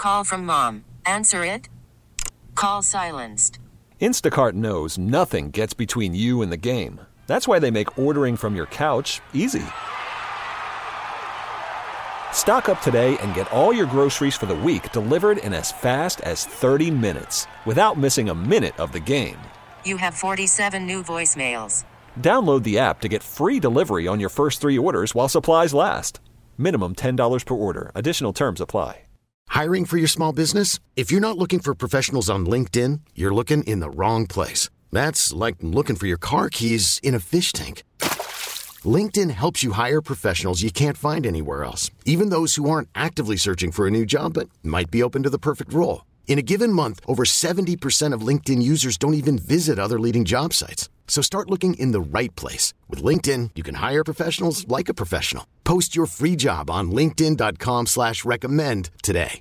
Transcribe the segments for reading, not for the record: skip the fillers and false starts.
Call from mom. Answer it. Call silenced. Instacart knows nothing gets between you and the game. That's why they make ordering from your couch easy. Stock up today and get all your groceries for the week delivered in as fast as 30 minutes without missing a minute of the game. You have 47 new voicemails. Download the app to get free delivery on your first 3 orders while supplies last. Minimum $10 per order. Additional terms apply. Hiring for your small business? If you're not looking for professionals on LinkedIn, you're looking in the wrong place. That's like looking for your car keys in a fish tank. LinkedIn helps you hire professionals you can't find anywhere else, even those who aren't actively searching for a new job but might be open to the perfect role. In a given month, over 70% of LinkedIn users don't even visit other leading job sites. So start looking in the right place. With LinkedIn, you can hire professionals like a professional. Post your free job on linkedin.com/recommend today.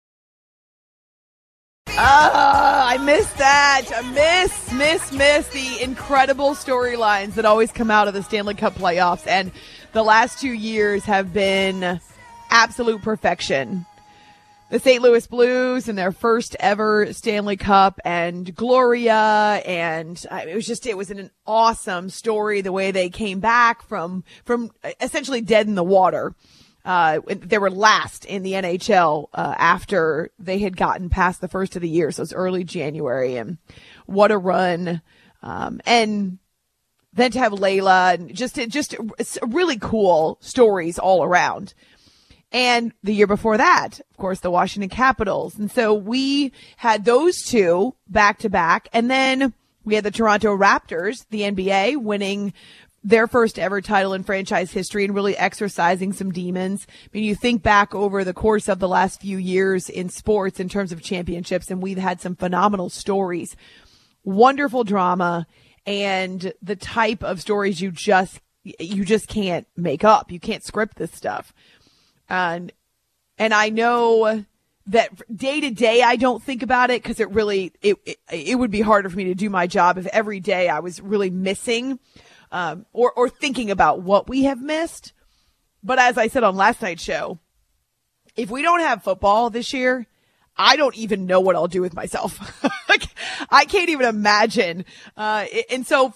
I miss that. I miss the incredible storylines that always come out of the Stanley Cup playoffs. And the last 2 years have been absolute perfection. The St. Louis Blues and their first ever Stanley Cup, and Gloria, and it was an awesome story, the way they came back from essentially dead in the water. They were last in the NHL after they had gotten past the first of the year, so it's early January, and what a run. And then to have Layla, and just really cool stories all around. And the year before that, of course, the Washington Capitals. And so we had those two back to back. And then we had the Toronto Raptors, the NBA, winning their first ever title in franchise history and really exercising some demons. I mean, you think back over the course of the last few years in sports in terms of championships, and we've had some phenomenal stories, wonderful drama, and the type of stories you just can't make up. You can't script this stuff. And I know that day to day, I don't think about it because it would be harder for me to do my job if every day I was really missing, or thinking about what we have missed. But as I said on last night's show, if we don't have football this year, I don't even know what I'll do with myself. Like, I can't even imagine. And so,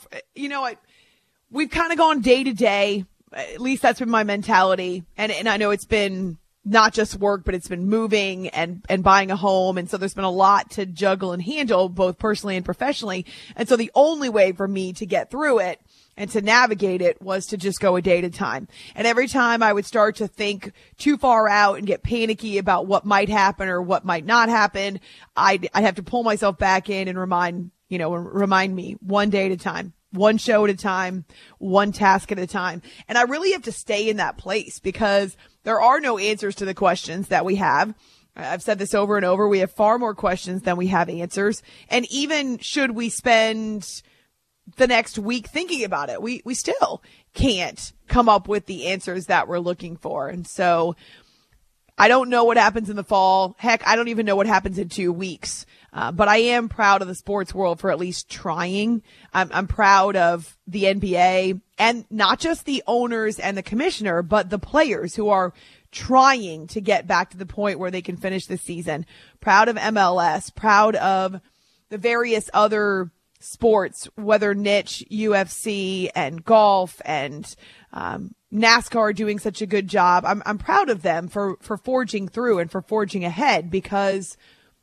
we've kind of gone day to day. At least that's been my mentality. And I know it's been not just work, but it's been moving and buying a home. And so there's been a lot to juggle and handle, both personally and professionally. And so the only way for me to get through it and to navigate it was to just go a day at a time. And every time I would start to think too far out and get panicky about what might happen or what might not happen, I'd have to pull myself back in and remind me one day at a time. One show at a time, one task at a time. And I really have to stay in that place because there are no answers to the questions that we have. I've said this over and over. We have far more questions than we have answers. And even should we spend the next week thinking about it, we still can't come up with the answers that we're looking for. And so I don't know what happens in the fall. Heck, I don't even know what happens in 2 weeks. But I am proud of the sports world for at least trying. I'm proud of the NBA, and not just the owners and the commissioner, but the players who are trying to get back to the point where they can finish the season. Proud of MLS, proud of the various other sports, whether niche, UFC, and golf, and NASCAR doing such a good job. I'm proud of them for forging through and for forging ahead, because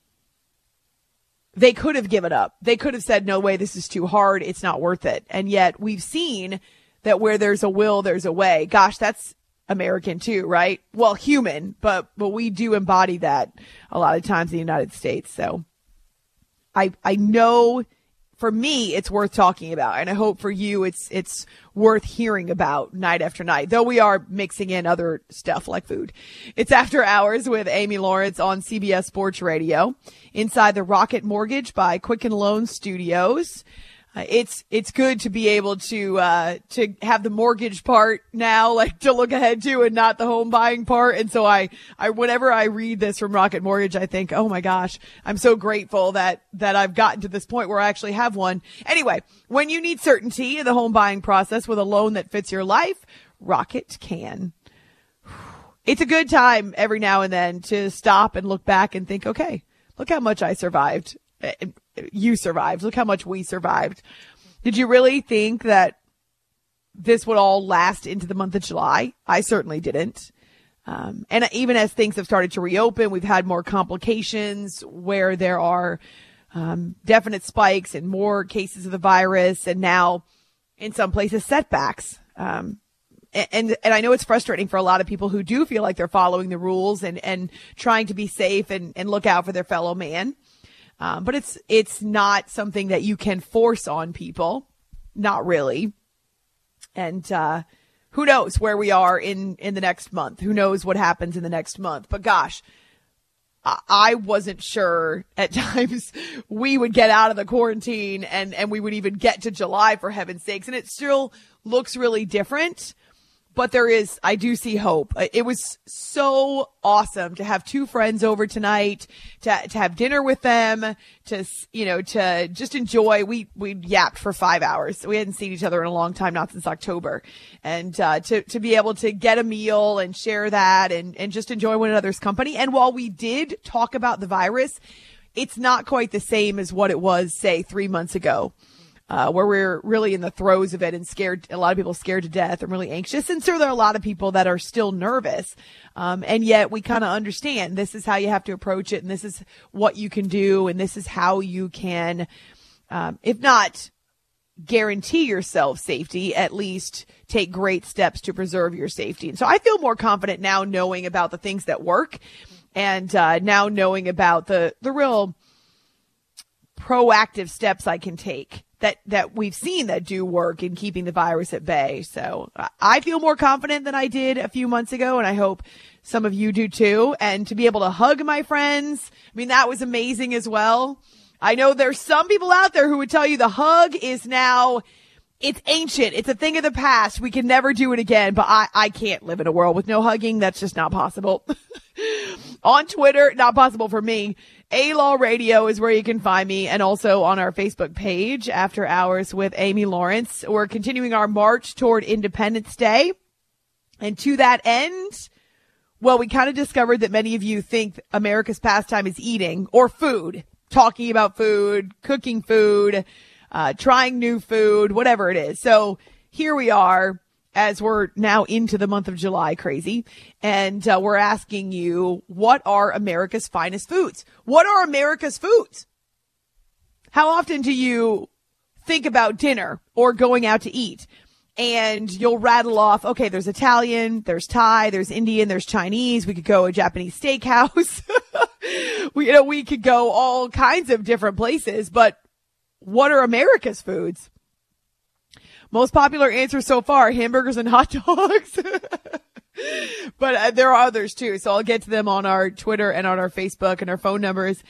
they could have given up. They could have said, no way, this is too hard. It's not worth it. And yet we've seen that where there's a will, there's a way. Gosh, that's American too, right? Well, human, but we do embody that a lot of times in the United States. So I know for me, it's worth talking about. And I hope for you, it's worth hearing about night after night, though we are mixing in other stuff like food. It's After Hours with Amy Lawrence on CBS Sports Radio inside the Rocket Mortgage by Quicken Loan Studios. It's good to be able to have the mortgage part now, like to look ahead to, and not the home buying part. And so I whenever I read this from Rocket Mortgage, I think, oh my gosh, I'm so grateful that I've gotten to this point where I actually have one. Anyway, when you need certainty in the home buying process with a loan that fits your life, Rocket can. it's a good time every now and then to stop and look back and think, okay, look how much I survived. You survived. Look how much we survived. Did you really think that this would all last into the month of July? I certainly didn't. And even as things have started to reopen, we've had more complications where there are definite spikes and more cases of the virus, and now in some places setbacks. And I know it's frustrating for a lot of people who do feel like they're following the rules and trying to be safe and look out for their fellow man. But it's not something that you can force on people. Not really. And, who knows where we are in the next month? Who knows what happens in the next month? But gosh, I wasn't sure at times we would get out of the quarantine and we would even get to July, for heaven's sakes. And it still looks really different. But I do see hope. It was so awesome to have two friends over tonight, to have dinner with them, to just enjoy. We yapped for 5 hours. We hadn't seen each other in a long time, not since October. And, to be able to get a meal and share that and just enjoy one another's company. And while we did talk about the virus, it's not quite the same as what it was, say, 3 months ago. Where we're really in the throes of it and scared, a lot of people scared to death and really anxious. And so there are a lot of people that are still nervous. And yet we kind of understand this is how you have to approach it. And this is what you can do. And this is how you can, if not guarantee yourself safety, at least take great steps to preserve your safety. And so I feel more confident now knowing about the things that work and, now knowing about the real proactive steps I can take that we've seen that do work in keeping the virus at bay. So I feel more confident than I did a few months ago, and I hope some of you do too. And to be able to hug my friends, I mean, that was amazing as well. I know there's some people out there who would tell you the hug is now, it's ancient. It's a thing of the past. We can never do it again, but I can't live in a world with no hugging. That's just not possible. On Twitter, not possible for me. A-Law Radio is where you can find me, and also on our Facebook page, After Hours with Amy Lawrence. We're continuing our march toward Independence Day. And to that end, well, we kind of discovered that many of you think America's pastime is eating or food, talking about food, cooking food, trying new food, whatever it is. So here we are, as we're now into the month of July, crazy. And we're asking you, what are America's finest foods? What are America's foods? How often do you think about dinner or going out to eat? And you'll rattle off, okay, there's Italian, there's Thai, there's Indian, there's Chinese. We could go a Japanese steakhouse. we could go all kinds of different places. But what are America's foods? Most popular answer so far, hamburgers and hot dogs. But there are others too. So I'll get to them on our Twitter and on our Facebook. And our phone number is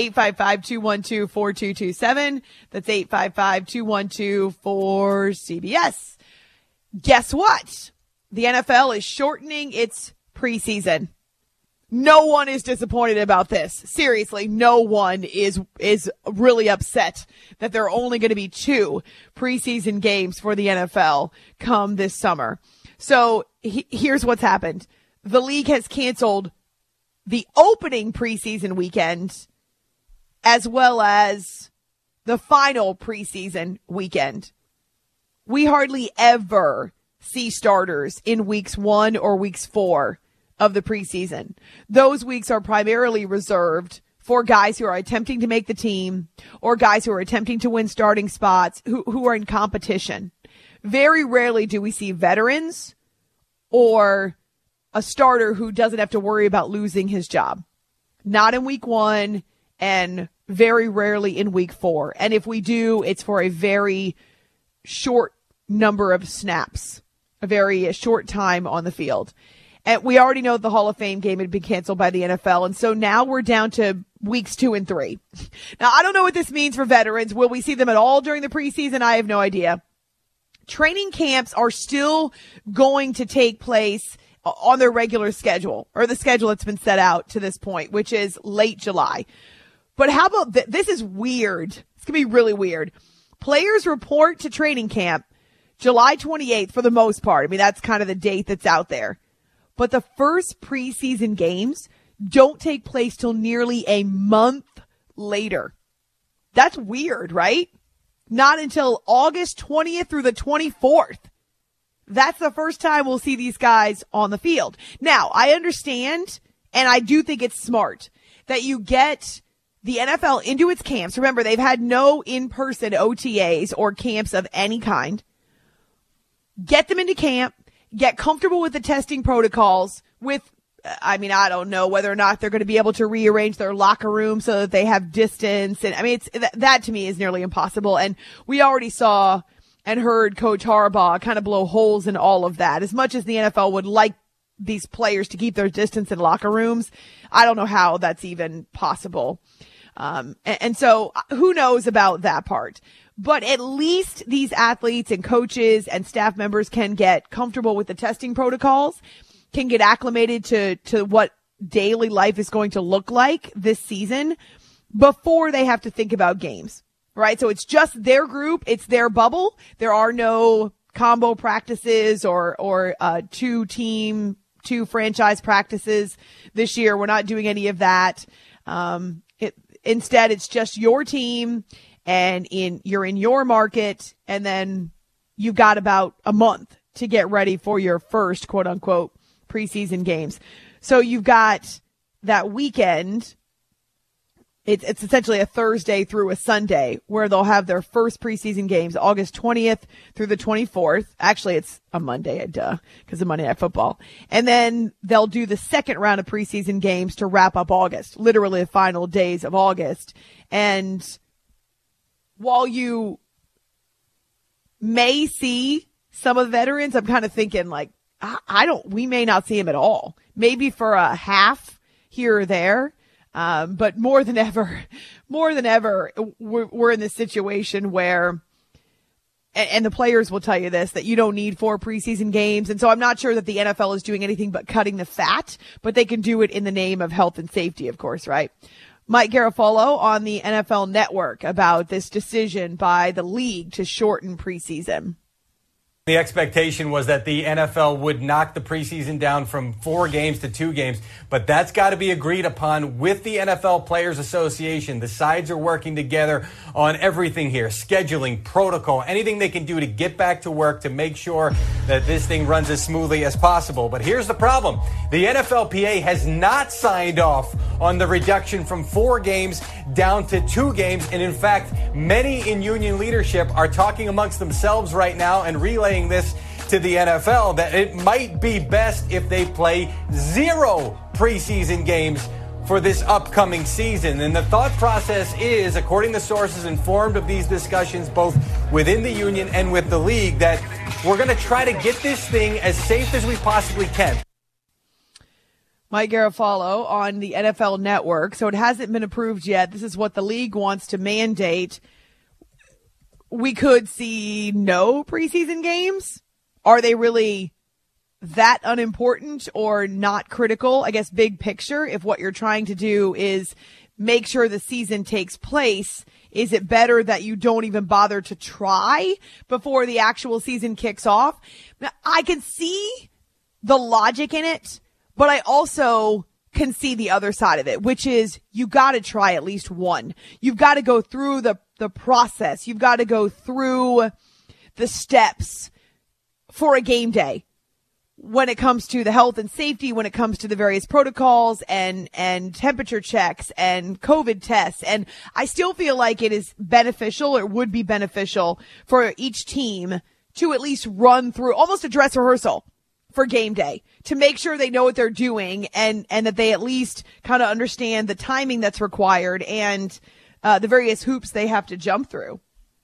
855-212-4227. That's 855-212-4CBS. Guess what? The NFL is shortening its preseason. No one is disappointed about this. Seriously, no one is really upset that there are only going to be 2 preseason games for the NFL come this summer. So here's what's happened. The league has canceled the opening preseason weekend as well as the final preseason weekend. We hardly ever see starters in weeks 1 or weeks 4 of the preseason. Those weeks are primarily reserved for guys who are attempting to make the team or guys who are attempting to win starting spots who are in competition. Very rarely do we see veterans or a starter who doesn't have to worry about losing his job. Not in week 1 and very rarely in week 4. And if we do, it's for a very short number of snaps, a very short time on the field. And we already know the Hall of Fame game had been canceled by the NFL. And so now we're down to weeks 2 and 3. Now, I don't know what this means for veterans. Will we see them at all during the preseason? I have no idea. Training camps are still going to take place on their regular schedule, or the schedule that's been set out to this point, which is late July. But how about this is weird. It's going to be really weird. Players report to training camp July 28th for the most part. I mean, that's kind of the date that's out there. but the first preseason games don't take place till nearly a month later. That's weird, right? Not until August 20th through the 24th. That's the first time we'll see these guys on the field. Now, I understand, and I do think it's smart, that you get the NFL into its camps. Remember, they've had no in-person OTAs or camps of any kind. Get them into camp, get comfortable with the testing protocols I don't know whether or not they're going to be able to rearrange their locker room so that they have distance. And that to me is nearly impossible. And we already saw and heard Coach Harbaugh kind of blow holes in all of that. As much as the NFL would like these players to keep their distance in locker rooms, I don't know how that's even possible. And so who knows about that part? But at least these athletes and coaches and staff members can get comfortable with the testing protocols, can get acclimated to what daily life is going to look like this season before they have to think about games, right? So it's just their group. It's their bubble. There are no combo practices or two franchise practices this year. We're not doing any of that. Instead, it's just your team and you're in your market, and then you've got about a month to get ready for your first quote unquote preseason games. So you've got that weekend. It's essentially a Thursday through a Sunday where they'll have their first preseason games, August 20th through the 24th. Actually, it's a Monday, because of Monday Night Football. And then they'll do the second round of preseason games to wrap up August, literally the final days of August. And while you may see some of the veterans, I'm kind of thinking we may not see him at all. Maybe for a half here or there. But more than ever, we're in this situation where, and the players will tell you this, that you don't need 4 preseason games. And so I'm not sure that the NFL is doing anything but cutting the fat, but they can do it in the name of health and safety, of course, right? Mike Garafolo on the NFL Network about this decision by the league to shorten preseason. The expectation was that the NFL would knock the preseason down from 4 games to 2 games, but that's got to be agreed upon with the NFL Players Association. The sides are working together on everything here, scheduling, protocol, anything they can do to get back to work to make sure that this thing runs as smoothly as possible. But here's the problem. The NFLPA has not signed off on the reduction from 4 games down to 2 games. And in fact, many in union leadership are talking amongst themselves right now and relaying this to the NFL that it might be best if they play 0 preseason games for this upcoming season. And the thought process is, according to sources informed of these discussions both within the union and with the league, that we're going to try to get this thing as safe as we possibly can. Mike Garafolo on the NFL Network. So it hasn't been approved yet. This is what the league wants to mandate. We could see no preseason games. Are they really that unimportant or not critical? I guess big picture, if what you're trying to do is make sure the season takes place, is it better that you don't even bother to try before the actual season kicks off? Now, I can see the logic in it, but I also can see the other side of it, which is you got to try at least one. You've got to go through the process. You've got to go through the steps for a game day when it comes to the health and safety, when it comes to the various protocols and temperature checks and COVID tests. And I still feel like it is beneficial, or would be beneficial, for each team to at least run through almost a dress rehearsal for game day to make sure they know what they're doing and that they at least kind of understand the timing that's required and the various hoops they have to jump through.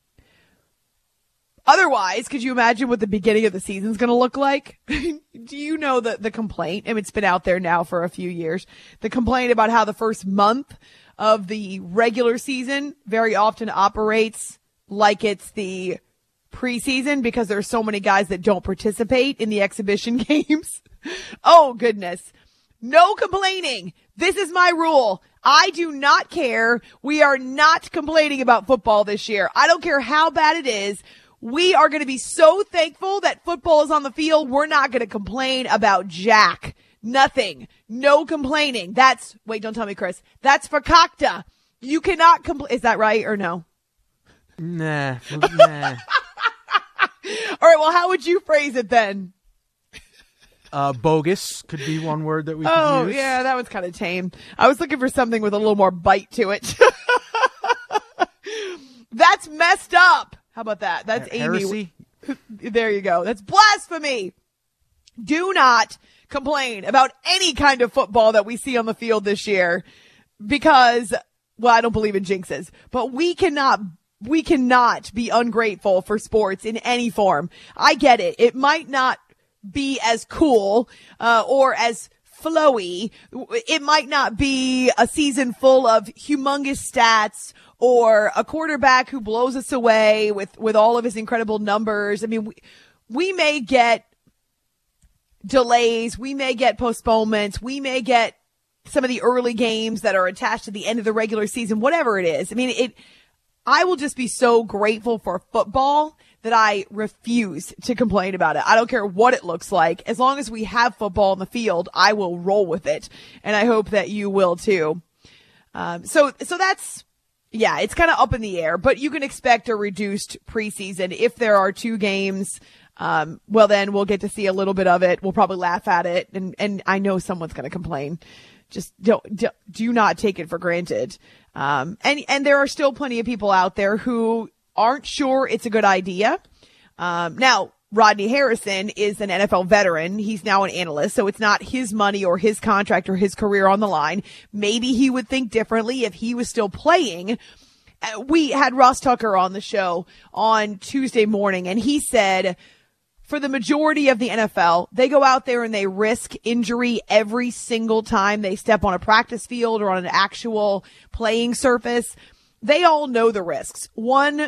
Otherwise, could you imagine what the beginning of the season is going to look like? Do you know the complaint? I mean, it's been out there now for a few years. The complaint about how the first month of the regular season very often operates like it's the preseason because there's so many guys that don't participate in the exhibition games. Oh, goodness. No complaining. This is my rule. I do not care. We are not complaining about football this year. I don't care how bad it is. We are going to be so thankful that football is on the field. We're not going to complain about jack Nothing. No complaining. Wait, don't tell me, Chris. That's fakakta. You cannot complain. Is that right or no? Nah. All right, well, how would you phrase it then? Bogus could be one word that we could use. Oh, yeah, that was kind of tame. I was looking for something with a little more bite to it. That's messed up. How about that? That's Heresy? Amy. There you go. That's blasphemy. Do not complain about any kind of football that we see on the field this year because, well, I don't believe in jinxes, but we cannot be ungrateful for sports in any form. I get it. It might not be as cool or as flowy. It might not be a season full of humongous stats or a quarterback who blows us away with all of his incredible numbers. I mean, we may get delays. We may get postponements. We may get some of the early games that are attached to the end of the regular season, whatever it is. I mean, I will just be so grateful for football that I refuse to complain about it. I don't care what it looks like. As long as we have football in the field, I will roll with it. And I hope that you will too. So that's, yeah, it's kind of up in the air, but you can expect a reduced preseason. If there are 2 games, well, then we'll get to see a little bit of it. We'll probably laugh at it. And I know someone's going to complain. Just do not take it for granted. And there are still plenty of people out there who aren't sure it's a good idea. Now, Rodney Harrison is an NFL veteran. He's now an analyst, so it's not his money or his contract or his career on the line. Maybe he would think differently if he was still playing. We had Ross Tucker on the show on Tuesday morning, and he said, for the majority of the NFL, they go out there and they risk injury every single time they step on a practice field or on an actual playing surface. They all know the risks. One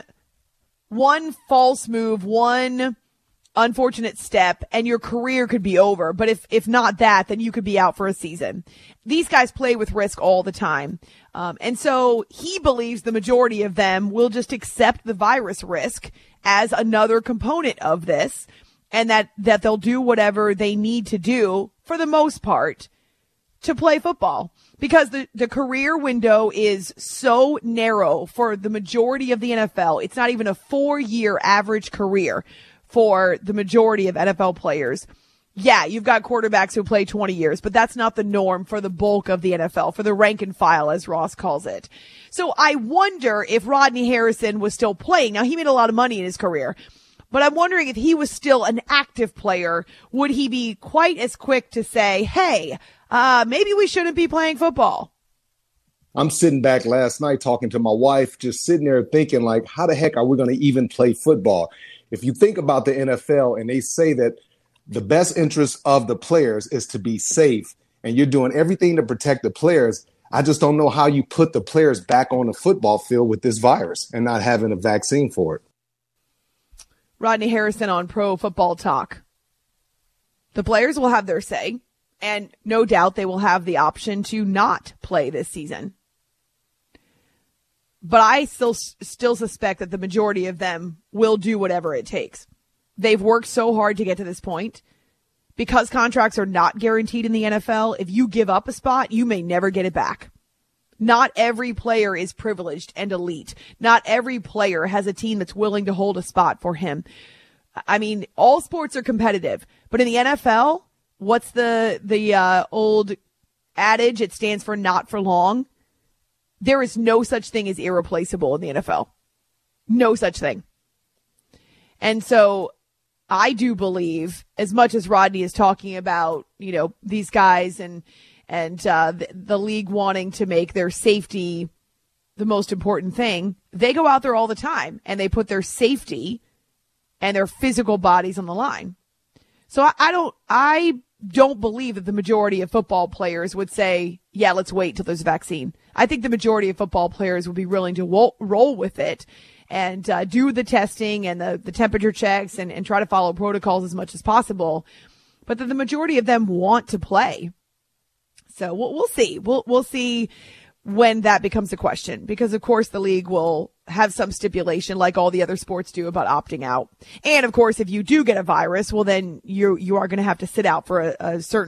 false move, one unfortunate step, and your career could be over. But if not that, then you could be out for a season. These guys play with risk all the time. And so he believes the majority of them will just accept the virus risk as another component of this, and that they'll do whatever they need to do for the most part to play football, because the career window is so narrow for the majority of the NFL. It's not even a 4-year average career for the majority of NFL players. Yeah, you've got quarterbacks who play 20 years, but that's not the norm for the bulk of the NFL, for the rank and file, as Ross calls it. So I wonder if Rodney Harrison was still playing. Now, he made a lot of money in his career, but I'm wondering if he was still an active player, would he be quite as quick to say, hey, maybe we shouldn't be playing football? I'm sitting back last night talking to my wife, just sitting there thinking, like, how the heck are we going to even play football? If you think about the NFL and they say that the best interest of the players is to be safe and you're doing everything to protect the players, I just don't know how you put the players back on the football field with this virus and not having a vaccine for it. Rodney Harrison on Pro Football Talk. The players will have their say, and no doubt they will have the option to not play this season. But I still suspect that the majority of them will do whatever it takes. They've worked so hard to get to this point. Because contracts are not guaranteed in the NFL, if you give up a spot, you may never get it back. Not every player is privileged and elite. Not every player has a team that's willing to hold a spot for him. I mean, all sports are competitive, but in the NFL, what's the old adage? It stands for not for long. There is no such thing as irreplaceable in the NFL. No such thing. And so I do believe, as much as Rodney is talking about, you know, these guys and the league wanting to make their safety the most important thing, they go out there all the time and they put their safety and their physical bodies on the line. So I don't believe that the majority of football players would say, yeah, let's wait till there's a vaccine. I think the majority of football players would be willing to roll with it and do the testing and the temperature checks and try to follow protocols as much as possible. But the majority of them want to play. So we'll see. We'll see when that becomes a question, because of course the league will have some stipulation like all the other sports do about opting out. And of course, if you do get a virus, well then you are going to have to sit out for a certain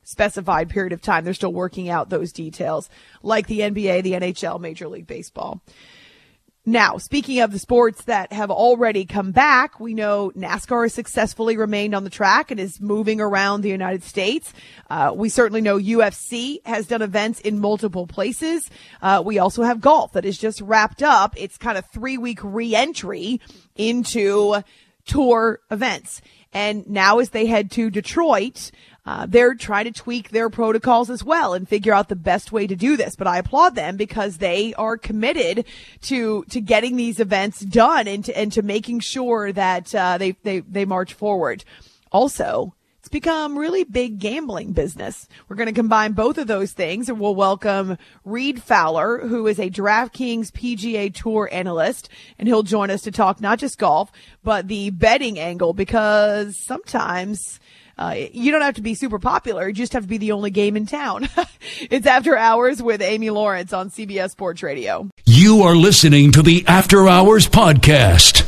specified period of time. They're still working out those details, like the NBA, the NHL, Major League Baseball. Now, speaking of the sports that have already come back, we know NASCAR has successfully remained on the track and is moving around the United States. We certainly know UFC has done events in multiple places. We also have golf that is just wrapped up. It's kind of 3-week re-entry into tour events. And now as they head to Detroit, they're trying to tweak their protocols as well and figure out the best way to do this. But I applaud them because they are committed to getting these events done and to making sure that they march forward. Also, it's become really big gambling business. We're going to combine both of those things, and we'll welcome Reed Fowler, who is a DraftKings PGA Tour analyst, and he'll join us to talk not just golf, but the betting angle, because sometimes you don't have to be super popular. You just have to be the only game in town. It's After Hours with Amy Lawrence on CBS Sports Radio. You are listening to the After Hours podcast.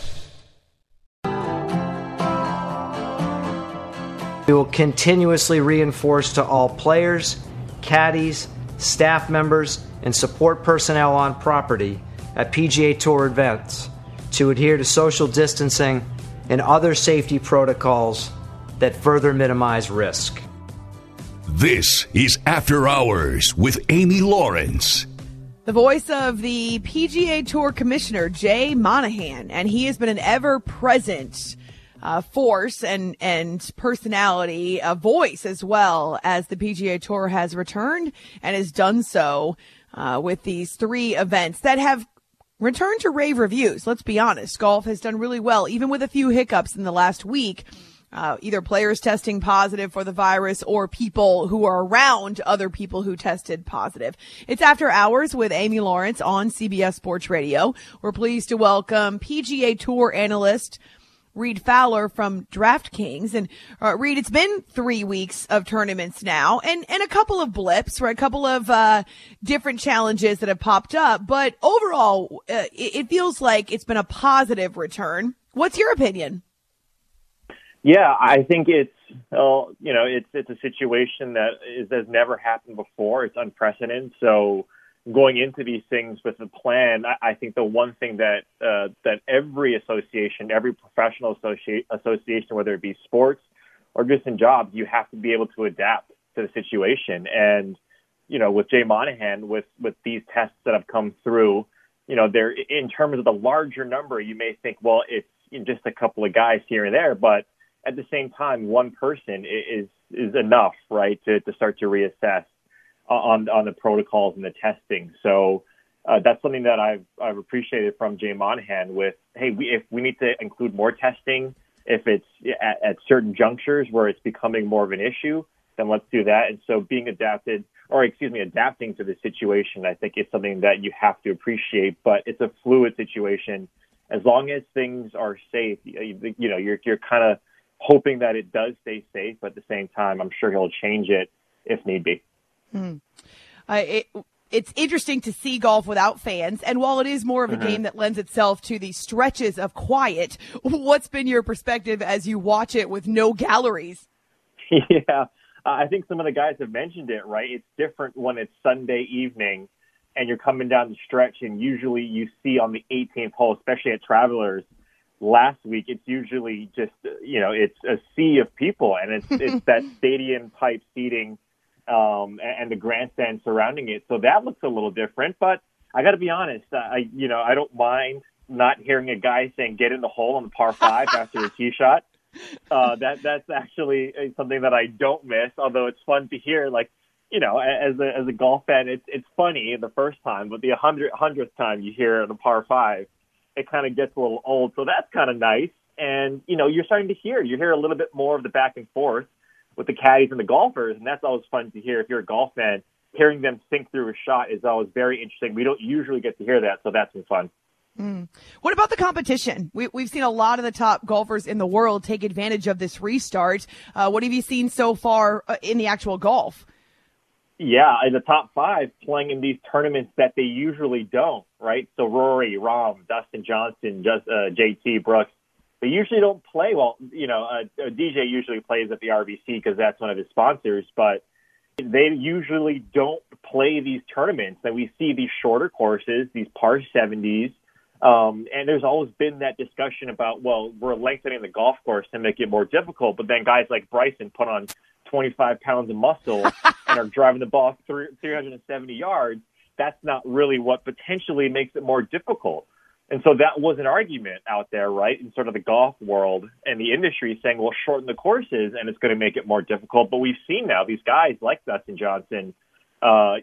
We will continuously reinforce to all players, caddies, staff members, and support personnel on property at PGA Tour events to adhere to social distancing and other safety protocols that further minimize risk. This is After Hours with Amy Lawrence. The voice of the PGA Tour Commissioner, Jay Monahan, and he has been an ever-present force and personality, a voice as well, as the PGA Tour has returned and has done so with these 3 events that have returned to rave reviews. Let's be honest. Golf has done really well, even with a few hiccups in the last week. Either players testing positive for the virus or people who are around other people who tested positive. It's After Hours with Amy Lawrence on CBS Sports Radio. We're pleased to welcome PGA Tour analyst Reed Fowler from DraftKings. And Reed, it's been 3 weeks of tournaments now and a couple of blips, right? A couple of different challenges that have popped up. But overall, it feels like it's been a positive return. What's your opinion? Yeah, I think it's a situation that has never happened before. It's unprecedented. So going into these things with a plan, I think the one thing that every association, every professional association, whether it be sports or just in jobs, you have to be able to adapt to the situation. And with Jay Monahan, with these tests that have come through, they're in terms of the larger number, you may think, well, it's just a couple of guys here and there, but at the same time, one person is enough, right, to start to reassess on the protocols and the testing. So that's something that I've appreciated from Jay Monahan with, hey, if we need to include more testing, if it's at certain junctures where it's becoming more of an issue, then let's do that. And so adapting to the situation, I think is something that you have to appreciate, but it's a fluid situation. As long as things are safe, you're kind of hoping that it does stay safe, but at the same time, I'm sure he'll change it if need be. It's interesting to see golf without fans, and while it is more of a game that lends itself to the stretches of quiet, what's been your perspective as you watch it with no galleries? Yeah, I think some of the guys have mentioned it, right? It's different when it's Sunday evening and you're coming down the stretch, and usually you see on the 18th hole, especially at Travelers, last week, it's usually just, it's a sea of people, and it's that stadium type seating and the grandstand surrounding it. So that looks a little different, but I got to be honest. I don't mind not hearing a guy saying, get in the hole on the par 5 after a tee shot. That's actually something that I don't miss, although it's fun to hear, as a golf fan, it's funny the first time, but the 100th time you hear the par 5, it kind of gets a little old. So that's kind of nice. And, you're starting to hear a little bit more of the back and forth with the caddies and the golfers. And that's always fun to hear. If you're a golf fan, hearing them think through a shot is always very interesting. We don't usually get to hear that. So that's been fun. What about the competition? We've seen a lot of the top golfers in the world take advantage of this restart. What have you seen so far in the actual golf? Yeah, in the top 5 playing in these tournaments that they usually don't, right? So Rory, Rahm, Dustin Johnson, JT, Brooks, they usually don't play well. DJ usually plays at the RBC because that's one of his sponsors, but They usually don't play these tournaments. And we see these shorter courses, these par 70s. And there's always been that discussion about, well, we're lengthening the golf course to make it more difficult. But then guys like Bryson put on 25 pounds of muscle and are driving the ball 370 yards. That's not really what potentially makes it more difficult. And so that was an argument out there, right, in sort of the golf world and the industry saying, well, shorten the courses and it's going to make it more difficult. But we've seen now these guys like Dustin Johnson, Bryson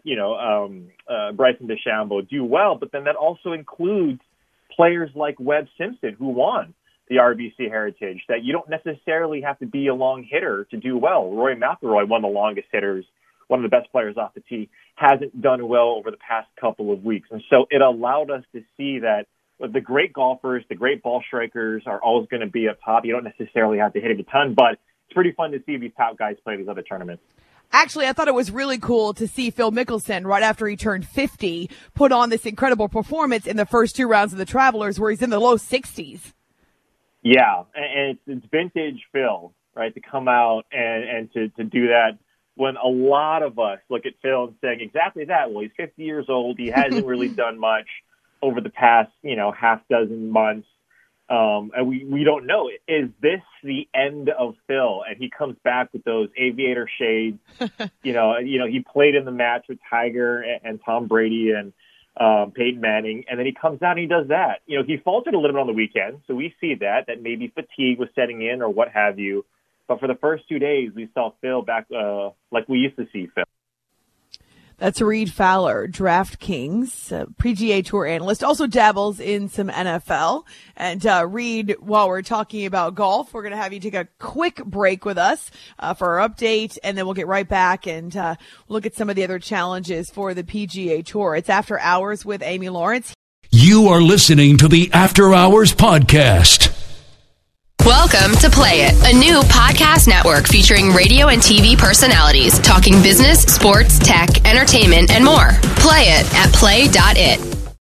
DeChambeau do well. But then that also includes players like Webb Simpson, who won the RBC Heritage, that you don't necessarily have to be a long hitter to do well. Rory McIlroy, one of the longest hitters, one of the best players off the tee, hasn't done well over the past couple of weeks. And so it allowed us to see that the great golfers, the great ball strikers are always going to be up top. You don't necessarily have to hit it a ton, but it's pretty fun to see these top guys play these other tournaments. Actually, I thought it was really cool to see Phil Mickelson, right after he turned 50, put on this incredible performance in the first 2 rounds of the Travelers where he's in the low 60s. Yeah, and it's vintage Phil, right, to come out and to do that when a lot of us look at Phil and saying exactly that. Well, he's 50 years old. He hasn't really done much over the past, half dozen months. And we don't know. Is this the end of Phil? And he comes back with those aviator shades. He played in the match with Tiger and Tom Brady and Peyton Manning, and then he comes out and he does that. He faltered a little bit on the weekend, so we see that maybe fatigue was setting in or what have you. But for the first 2 days, we saw Phil back like we used to see Phil. That's Reed Fowler, DraftKings, PGA Tour analyst, also dabbles in some NFL. And Reed, while we're talking about golf, we're going to have you take a quick break with us for our update, and then we'll get right back and look at some of the other challenges for the PGA Tour. It's After Hours with Amy Lawrence. You are listening to the After Hours Podcast. Welcome to Play It, a new podcast network featuring radio and TV personalities talking business, sports, tech, entertainment, and more. Play it at play.it.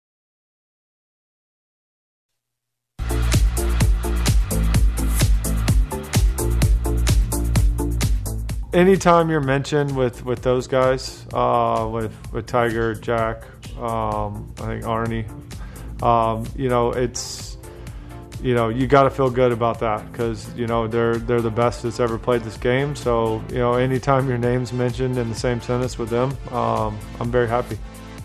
Anytime you're mentioned with those guys, with Tiger, Jack, I think Arnie, it's... you got to feel good about that because, they're the best that's ever played this game. So, anytime your name's mentioned in the same sentence with them, I'm very happy.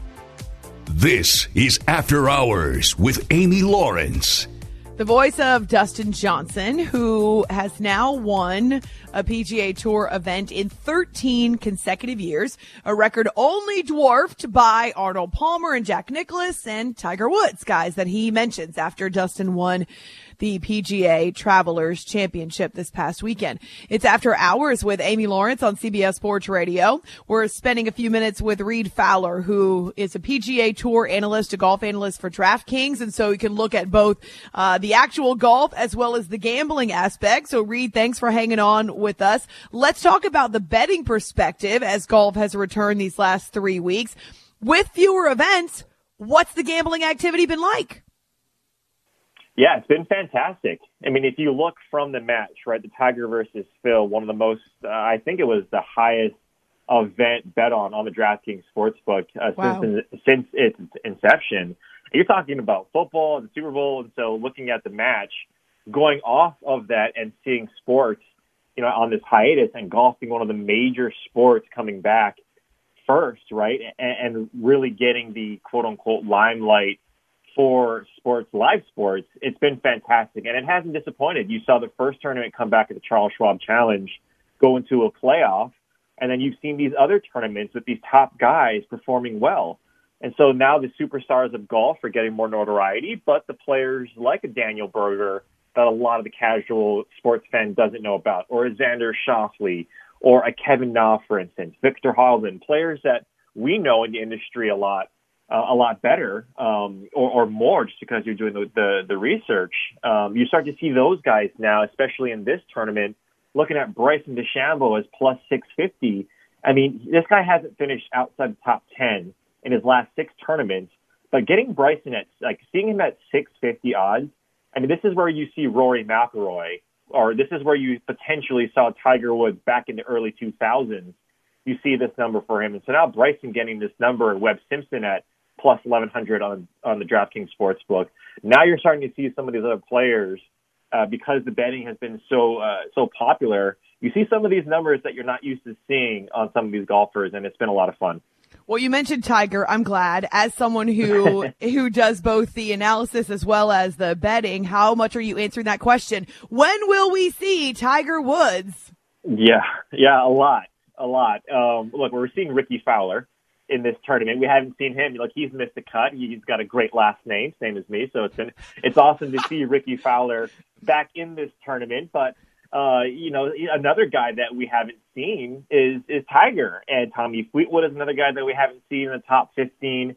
This is After Hours with Amy Lawrence. The voice of Dustin Johnson, who has now won a PGA Tour event in 13 consecutive years, a record only dwarfed by Arnold Palmer and Jack Nicklaus and Tiger Woods, guys that he mentions after Dustin won the PGA Travelers Championship this past weekend. It's After Hours with Amy Lawrence on CBS Sports Radio. We're spending a few minutes with Reed Fowler, who is a PGA Tour analyst, a golf analyst for DraftKings, and so we can look at both the actual golf as well as the gambling aspect. So, Reed, thanks for hanging on with us. Let's talk about the betting perspective as golf has returned these last 3 weeks. With fewer events, what's the gambling activity been like? Yeah, it's been fantastic. I mean, if you look from the match, right, the Tiger versus Phil, one of the most, I think it was the highest event bet on the DraftKings Sportsbook since its inception. You're talking about football and the Super Bowl, and so looking at the match, going off of that and seeing sports, on this hiatus, and golf being one of the major sports coming back first, right, and really getting the quote-unquote limelight for sports, live sports, it's been fantastic, and it hasn't disappointed. You saw the first tournament come back at the Charles Schwab Challenge, go into a playoff, and then you've seen these other tournaments with these top guys performing well. And so now the superstars of golf are getting more notoriety, but the players like a Daniel Berger that a lot of the casual sports fan doesn't know about, or a Xander Schauffele, or a Kevin Na, for instance, Victor Hovland, players that we know in the industry a lot better, or more, just because you're doing the research. You start to see those guys now, especially in this tournament, looking at Bryson DeChambeau as plus 650. I mean, this guy hasn't finished outside the top 10 in his last 6 tournaments, but getting Bryson seeing him at 650 odds, I mean, this is where you see Rory McIlroy, or this is where you potentially saw Tiger Woods back in the early 2000s. you see this number for him. And so now Bryson getting this number and Webb Simpson at plus 1,100 on the DraftKings Sportsbook. Now you're starting to see some of these other players, because the betting has been so popular, you see some of these numbers that you're not used to seeing on some of these golfers, and it's been a lot of fun. Well, you mentioned Tiger. I'm glad. As someone who does both the analysis as well as the betting, how much are you answering that question? When will we see Tiger Woods? Yeah, a lot. Look, we're seeing Ricky Fowler in this tournament. We haven't seen him. Like, he's missed the cut. He's got a great last name, same as me. So it's awesome to see Ricky Fowler back in this tournament. But another guy that we haven't seen is Tiger, and Tommy Fleetwood is another guy that we haven't seen in the top 15.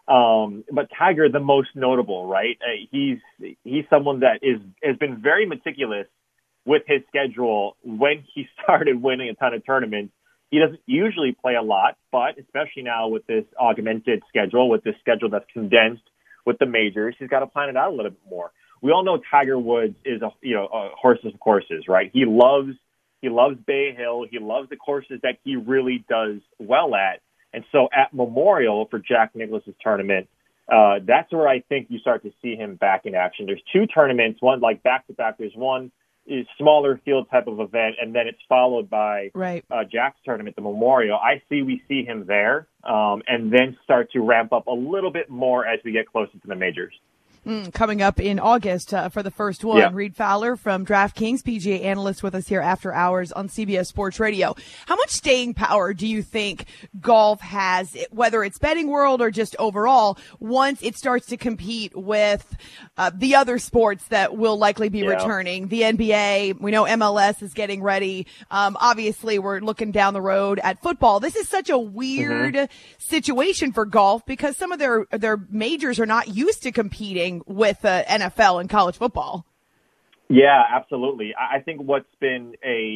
But Tiger, the most notable, right? He's someone that has been very meticulous with his schedule when he started winning a ton of tournaments. He doesn't usually play a lot, but especially now with this augmented schedule, with this schedule that's condensed with the majors, he's got to plan it out a little bit more. We all know Tiger Woods is a horses of courses, right? He loves Bay Hill. He loves the courses that he really does well at. And so at Memorial for Jack Nicklaus's tournament, that's where I think you start to see him back in action. There's two tournaments, one like back-to-back. There's one is smaller field type of event, and then it's followed by Jack's tournament, the Memorial. We see him there, and then start to ramp up a little bit more as we get closer to the majors. Coming up in August for the first one. Yeah. Reed Fowler from DraftKings, PGA analyst with us here after hours on CBS Sports Radio. How much staying power do you think golf has, whether it's betting world or just overall, once it starts to compete with the other sports that will likely be returning? The NBA, we know MLS is getting ready. Obviously, we're looking down the road at football. This is such a weird situation for golf because some of their majors are not used to competing with NFL and college football. Yeah, absolutely. I think what's been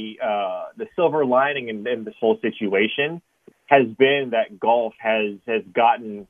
the silver lining in this whole situation has been that golf has gotten,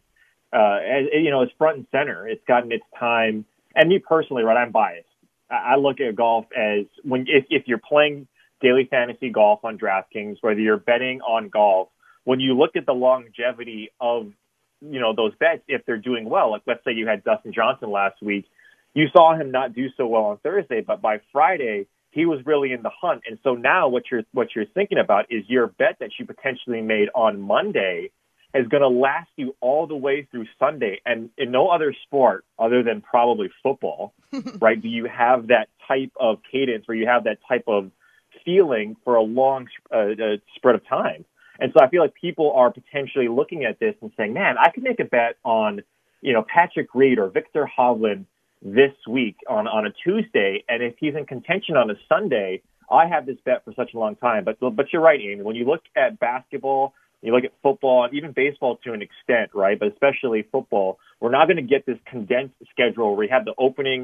it's front and center. It's gotten its time. And me personally, right, I'm biased. I look at golf as if you're playing daily fantasy golf on DraftKings, whether you're betting on golf, when you look at the longevity of those bets, if they're doing well, like let's say you had Dustin Johnson last week, you saw him not do so well on Thursday, but by Friday he was really in the hunt. And so now what you're thinking about is your bet that you potentially made on Monday is going to last you all the way through Sunday. And in no other sport other than probably football, right, do you have that type of cadence where you have that type of feeling for a long spread of time. And so I feel like people are potentially looking at this and saying, man, I could make a bet on, Patrick Reed or Victor Hovland this week on a Tuesday. And if he's in contention on a Sunday, I have this bet for such a long time. But you're right, Amy. When you look at basketball, you look at football, and even baseball to an extent, right? But especially football, we're not going to get this condensed schedule where you have the opening,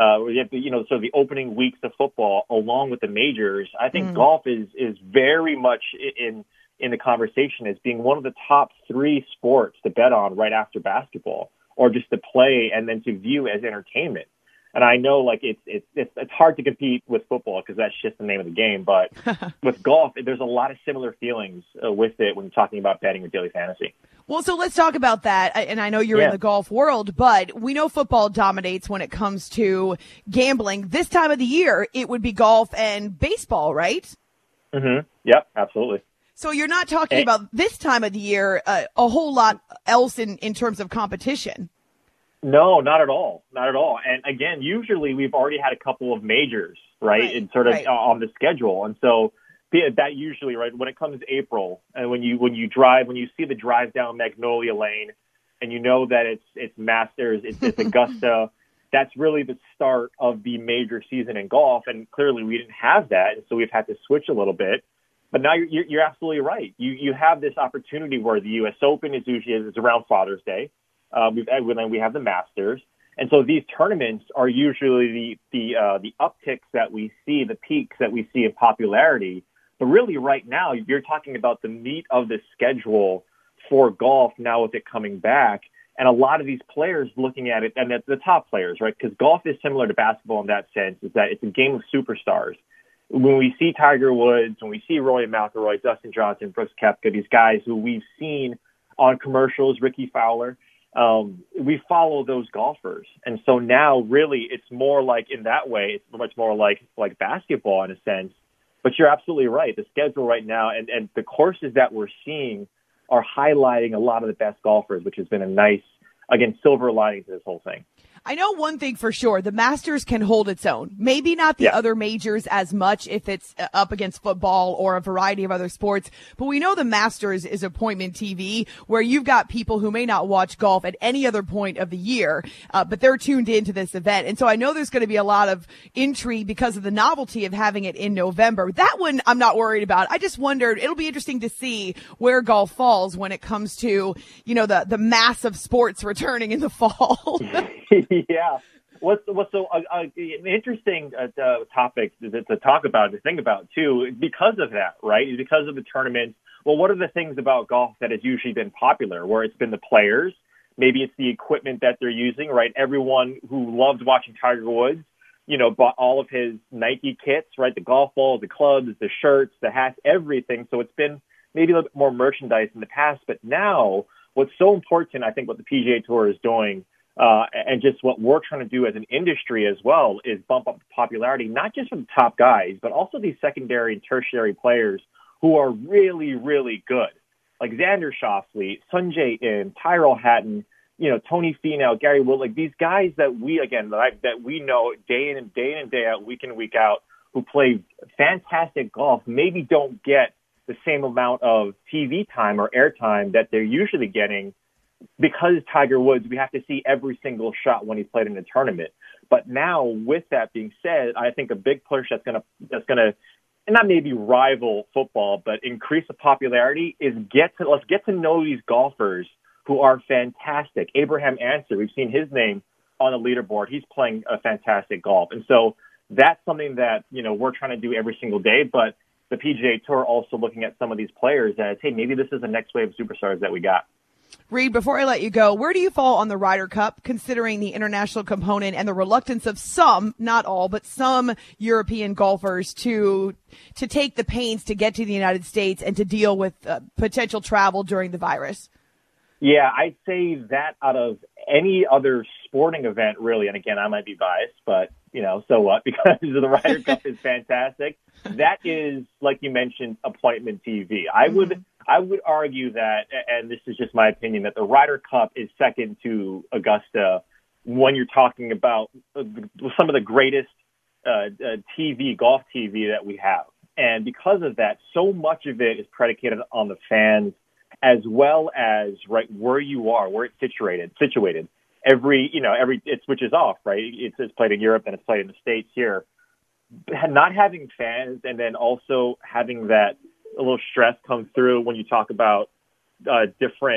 the opening weeks of football along with the majors. I think golf is very much in the conversation as being one of the top three sports to bet on right after basketball, or just to play and then to view as entertainment. And I know it's hard to compete with football because that's just the name of the game. But with golf, there's a lot of similar feelings with it when you're talking about betting or daily fantasy. Well, so let's talk about that. And I know you're in the golf world, but we know football dominates when it comes to gambling. This time of the year, it would be golf and baseball, right? Mm-hmm. Yep, absolutely. So you're not talking about this time of the year a whole lot else in terms of competition. No, not at all. Not at all. And again, usually we've already had a couple of majors, right? And sort of on the schedule. And so that usually, right, when it comes to April and when you see the drive down Magnolia Lane and you know that it's Masters, it's Augusta, that's really the start of the major season in golf. And clearly we didn't have that. And so we've had to switch a little bit. But now you're absolutely right. You have this opportunity where the U.S. Open is around Father's Day. Then we have the Masters. And so these tournaments are usually the upticks that we see, the peaks that we see in popularity. But really right now, you're talking about the meat of the schedule for golf now with it coming back. And a lot of these players looking at it, and the top players, right? Because golf is similar to basketball in that sense, is that it's a game of superstars. when we see Tiger Woods, when we see Rory McIlroy, Dustin Johnson, Brooks Koepka, these guys who we've seen on commercials, Ricky Fowler, we follow those golfers. And so now really it's more like, in that way, it's much more like basketball in a sense. But you're absolutely right. The schedule right now and the courses that we're seeing are highlighting a lot of the best golfers, which has been a nice, again, silver lining to this whole thing. I know one thing for sure. The Masters can hold its own. Maybe not the other majors as much if it's up against football or a variety of other sports. But we know the Masters is appointment TV where you've got people who may not watch golf at any other point of the year, but they're tuned into this event. And so I know there's going to be a lot of intrigue because of the novelty of having it in November. That one I'm not worried about. I just wondered, it'll be interesting to see where golf falls when it comes to, the massive sports returning in the fall. Yeah. What's so an interesting topic to talk about, to think about, too, because of that, right? Because of the tournaments. Well, what are the things about golf that has usually been popular, where it's been the players? Maybe it's the equipment that they're using, right? Everyone who loved watching Tiger Woods, bought all of his Nike kits, right? The golf balls, the clubs, the shirts, the hats, everything. So it's been maybe a little bit more merchandise in the past. But now what's so important, I think, what the PGA Tour is doing, and just what we're trying to do as an industry as well, is bump up the popularity, not just for the top guys, but also these secondary and tertiary players who are really, really good. Like Xander Schauffele, Sungjae Im, Tyrrell Hatton, Tony Finau, Gary Wood, like these guys that we know day in and day out, week in and week out, who play fantastic golf, maybe don't get the same amount of TV time or airtime that they're usually getting. Because Tiger Woods, we have to see every single shot when he's played in a tournament. But now, with that being said, I think a big push that's gonna not maybe rival football, but increase the popularity is let's get to know these golfers who are fantastic. Abraham Ancer, we've seen his name on the leaderboard. He's playing a fantastic golf, and so that's something that we're trying to do every single day. But the PGA Tour also looking at some of these players as, hey, maybe this is the next wave of superstars that we got. Reed, before I let you go, where do you fall on the Ryder Cup, considering the international component and the reluctance of some, not all, but some European golfers to take the pains to get to the United States and to deal with potential travel during the virus? Yeah, I'd say that out of any other sporting event, really, and again, I might be biased, but, so what? Because the Ryder Cup is fantastic. That is, like you mentioned, appointment TV. I would argue that, and this is just my opinion, that the Ryder Cup is second to Augusta when you're talking about some of the greatest golf TV that we have. And because of that, so much of it is predicated on the fans, as well as right where you are, where it's situated. It switches off, right? It's played in Europe and it's played in the States here. Not having fans, and then also having that a little stress come through when you talk about when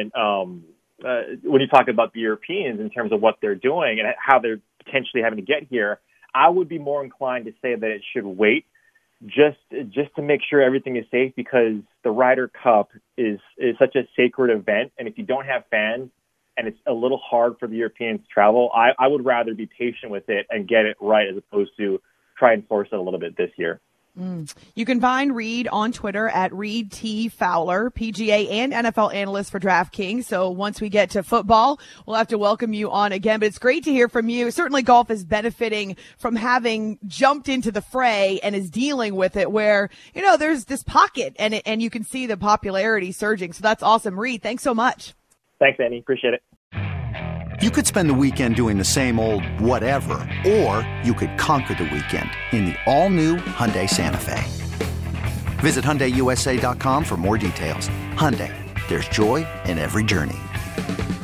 you talk about the Europeans in terms of what they're doing and how they're potentially having to get here. I would be more inclined to say that it should wait just to make sure everything is safe, because the Ryder Cup is such a sacred event, and if you don't have fans and it's a little hard for the Europeans to travel, I would rather be patient with it and get it right as opposed to try and force it a little bit this year. You can find Reed on Twitter at Reed T. Fowler, PGA and NFL analyst for DraftKings. So once we get to football, we'll have to welcome you on again. But it's great to hear from you. Certainly golf is benefiting from having jumped into the fray and is dealing with it where, there's this pocket and you can see the popularity surging. So that's awesome. Reed, thanks so much. Thanks, Annie. Appreciate it. You could spend the weekend doing the same old whatever, or you could conquer the weekend in the all-new Hyundai Santa Fe. Visit HyundaiUSA.com for more details. Hyundai, there's joy in every journey.